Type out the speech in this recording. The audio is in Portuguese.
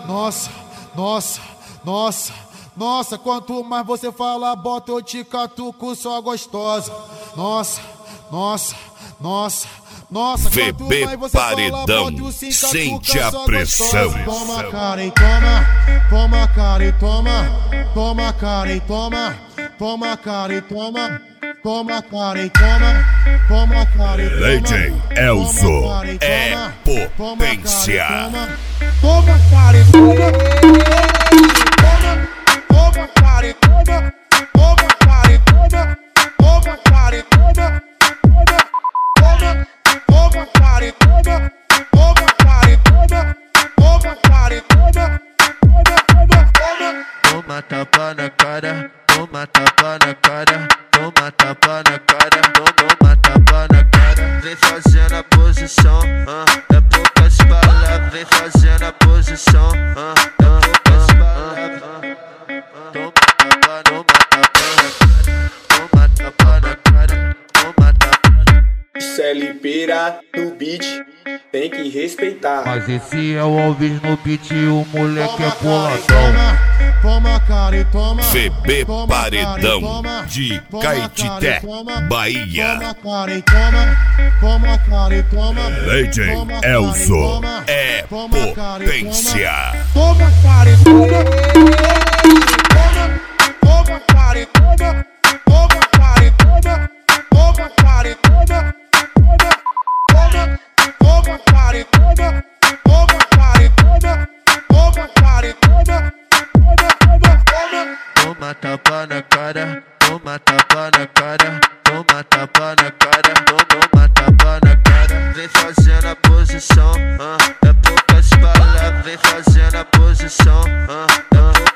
Nossa, nossa, nossa, nossa, quanto mais você fala, bota eu te catuco, só gostosa. Nossa, nossa, nossa, nossa, quanto mais você fala, bota eu sim catuca, sente a só pressão. gostosa. Toma cara e toma, toma cara e toma, toma cara e toma, toma cara e toma, toma cara e toma, toma cara e toma. DJ Elzo é potência. Toma cara e toma, toma cara e toma, toma cara e toma, toma cara e toma, toma cara e toma, toma cara e toma, toma cara e toma, toma tapa na cara, toma tapa na cara, toma tapa na cara, toma tapa na cara. Vem fazendo a posição, é poucas palavras. Vem fazendo a posição, é poucas palavras. Toma tapa, toma tapa na cara, toma tapa. CLPira no beat, tem que respeitar. Mas esse é o Alves no beat, o moleque é boladão. Toma cara e toma, VB Paredão de Caetité, Bahia. toma cara e toma, toma cara e toma, DJ Elzo é potência. toma cara e toma, toma cara e toma, toma cara e toma, toma cara e toma, toma cara e toma, toma cara e toma, toma cara e toma. Toma tapa na cara, toma tapa na cara, toma tapa na cara, toma tapa na cara. Vem fazendo a posição, é poucas palavras. Vem fazendo a posição, é poucas